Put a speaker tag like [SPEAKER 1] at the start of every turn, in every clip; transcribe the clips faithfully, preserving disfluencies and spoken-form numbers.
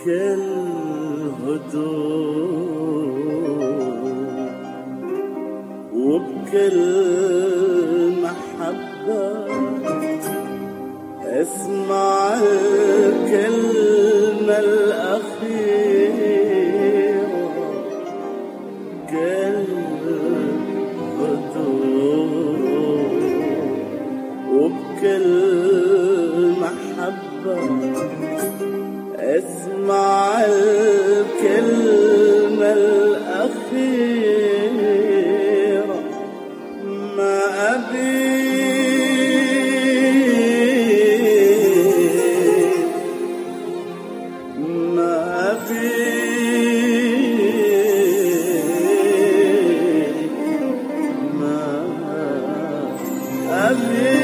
[SPEAKER 1] وبكل هدوء وبكل محبة اسمع الكلمة الأخيرة، كل هدوء وبكل محبة اسمع الكلمة الأخيرة. ما أبي ما أبي ما أبي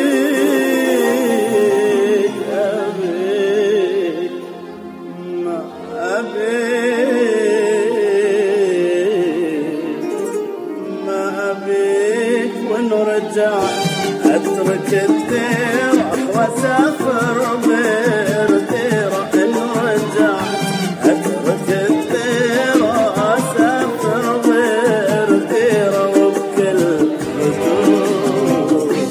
[SPEAKER 1] ونرجع أترك الديرة وأسافر غير ديرة. نرجع أترك الديرة وأسافر غير ديرة وبكل هدوء.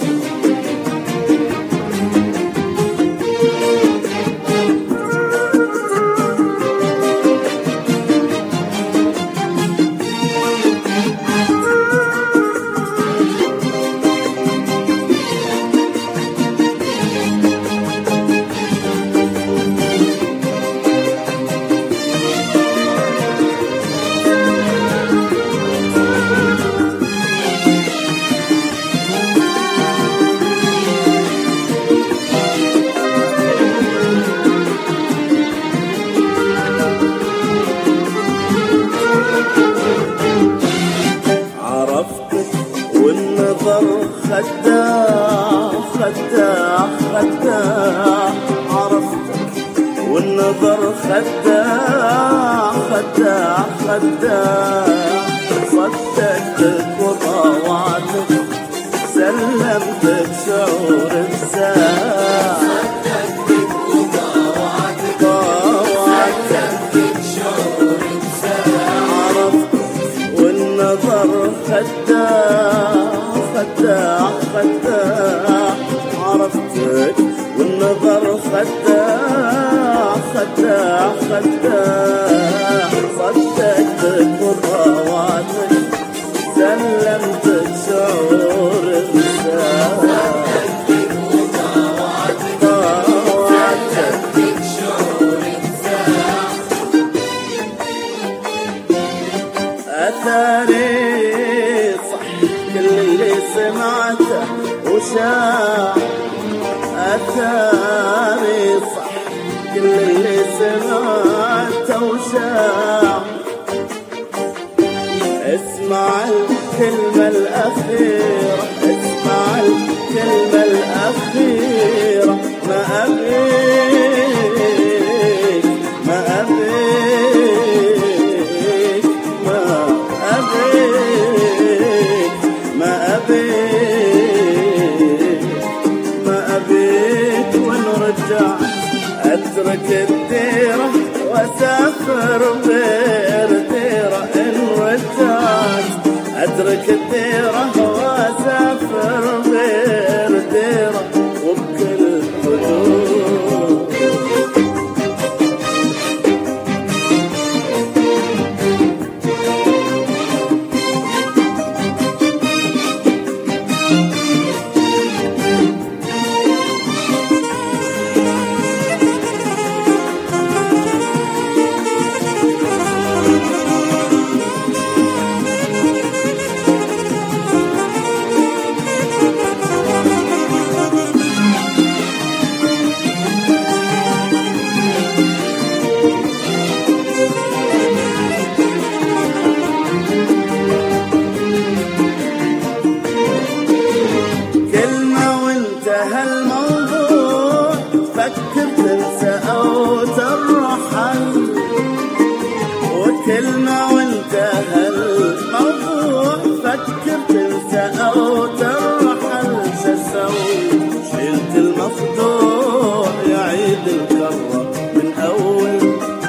[SPEAKER 1] والنظر خداع خداع خداع عرفتك، والنظر خداع خداع خداع صدقتك وطاوعتك سلمتك شعور بساع. صدقتك وطاوعتك طاوعتك شعور بساع عرفتك، والنظر خداع خداع خداع عرفتك، والنظر خداع خداع خداع صدقتك وطاوعتك سلمتك شعور بساع. صدقتك وطاوعتك طاوعتك شعور بساع. أثاري كل اللي سمعته وشاع، أثاري صح كل اللي سمعته وشاع. اسمع الكلمة الأخيرة، اسمع الكلمة الأخيرة. ما أبيك ما أبيك ما أبيك ما أبيك ما أبيك ونرجع أترك الديرة وأسافر غير ديرة. إن رجعت أترك الديرة وأسافر غير ديرة وبكل هدوء. فكر تنسى أو ترحل، وكلمة وانتهى الموضوع. فكر تنسى أو ترحل، شسوي شلت المفضوح يعيد الكرة من أول.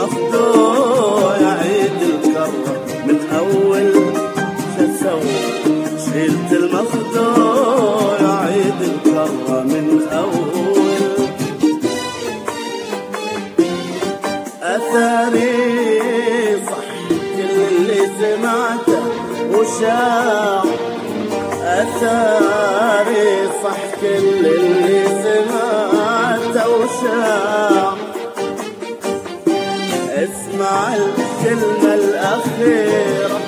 [SPEAKER 1] المخدوع يعيد الكرة من أول شسوي. شلت المخدوع يعيد الكرة من أول. أثري صح كل اللي سمعته وشاع. أثري صح كل اللي سمعته وشاع. اسمع الكلمة الأخيرة